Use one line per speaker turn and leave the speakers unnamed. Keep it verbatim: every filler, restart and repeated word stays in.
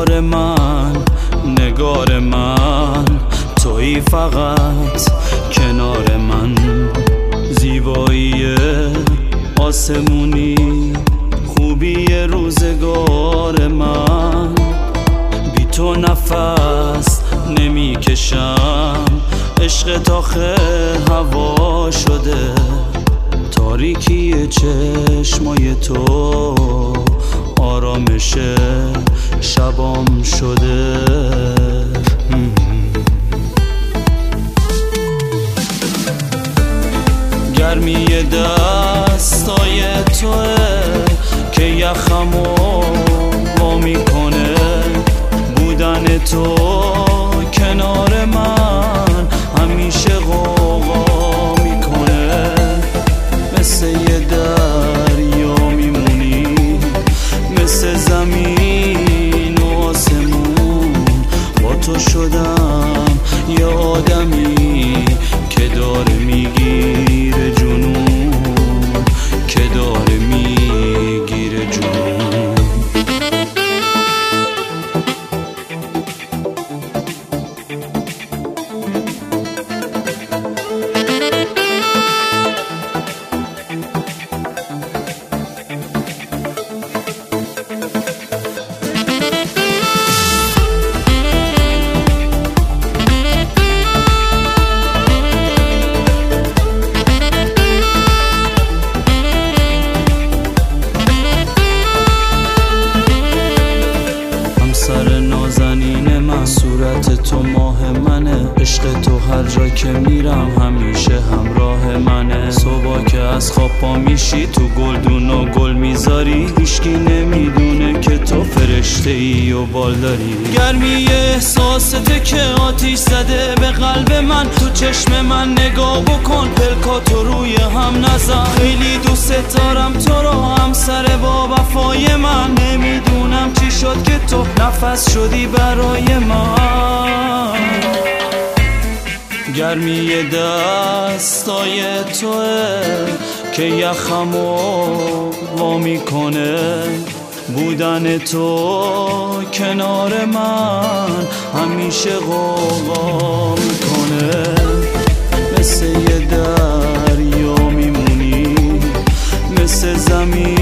بهار من، نگار من، تویی فقط کنار من. زیبایی آسمونی، خوبی روزگار من. بی تو نفس نمی کشم، عشق آخه هوا شده. تاریکی چشمای تو آرامش شبام شده. گرمی دستای توه که یخمو وا میکنه. بودن تو کنار من همیشه غوغا میکنه. مثل یه دریا میمونی، مثل زمین و آسمون. با تو شدم یه آدمی که داره میگیره جنون، که داره میگیره جنون. صورت تو ماه منه، عشق تو هر جا که میرم همیشه همراه منه. صبح که از خواب پا میشی تو گلدون و گل میذاری، هیچکی نمیدونه که تو فرشته ای و بال داری. گرمی احساسته که آتیش زده به قلب من. تو چشم من نگاه بکن، پلکاتو روی هم نزن. خیلی دوست دارم تو رو، همسر با وفای من. نمیدونم چی شد که تو نفس شدی برای من. گرمی دستای توه که یخمو وا میکنه. بودن تو کنار من همیشه غوغا میکنه. مثل یه دریا میمونی، مثل زمین